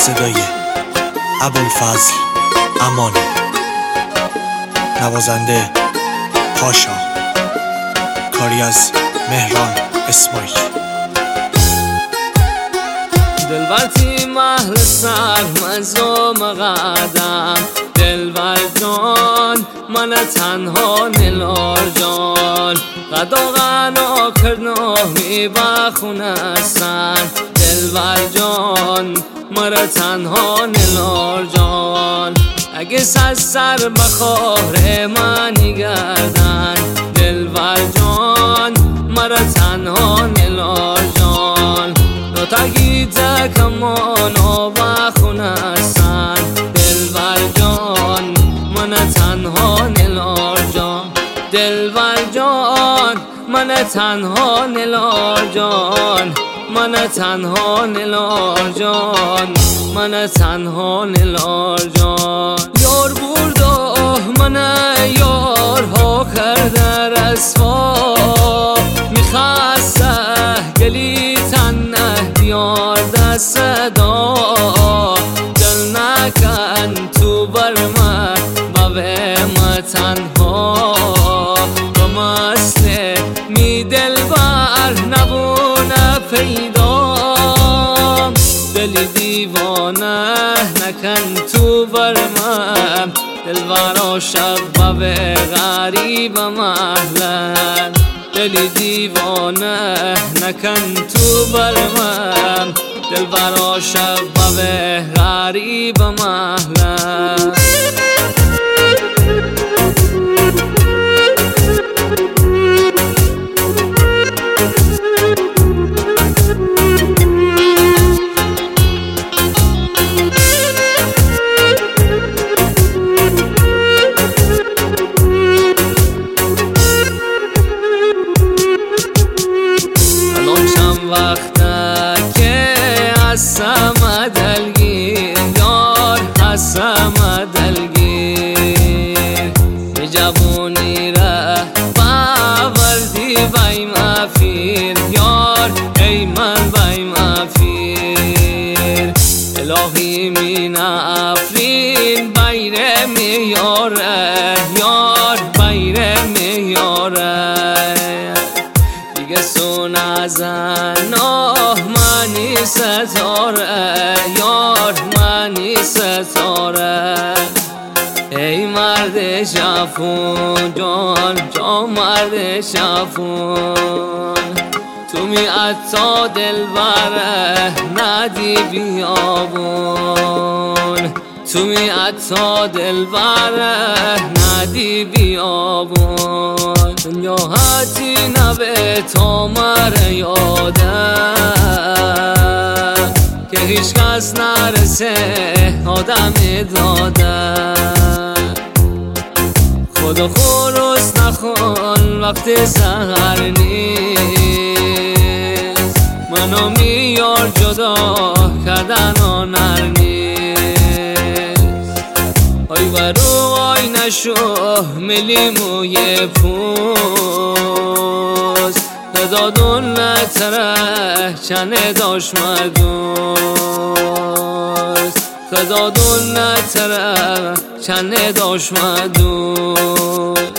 صدای ابوالفضل امانی، نوازنده پاشا، کاری از مهران اسماعیل. دلبرتی محل سر مظلوم قدم، دلبر جان من تنها نلار جان، قدا غنا کرنا می بخونه سر، دلبر جان مرا تنها نلار جان، اگه سر بخوره من گردن، دلبر جان مرا تنها نلار جان، تگیده کمان و بخونه سن، دلبر جان من تنها نلار جان، دلبر جان من تنها نلار جان، من تنها نلار جان، من تنها نلار جان. یار برده من یارها کرده رسوا، میخواسته گلی بیار دست دا، دل نکن تو بر من بوه ما تنها، و مسته می دل بر نبونه پیدا، دل دیوانه نکن تو بر من، دل برا شب بوه غریب محلن، دل دیوانه نکن تو بر من، دل برا شب بوه غریب محلن. وقته که هستم دلگیر یار، هستم دلگیر، به جوانی ره باوردی بای مفیر یار، ای من بای مفیر، الهی من افرین بایره میاره یار، بایره میاره، دیگه سون ازن آه منی ستاره یار، منی ستاره، ای مرد شفون جان، جان مرد شفون، تو می عطا دل بره ندی بیابون، تو می عطا دل بره ندی بیابون، دنیا حتی نبه تا مره یاده، که هیچ کس نرسه آدم داده، خدا خورست نخون وقت سهر نیست، منو میار جدا کردن آنر نیست، آی برو آی نشو ملی موی پوز، دادون نتره چنه داش مدوز، دادون نتره چنه داش مدوز.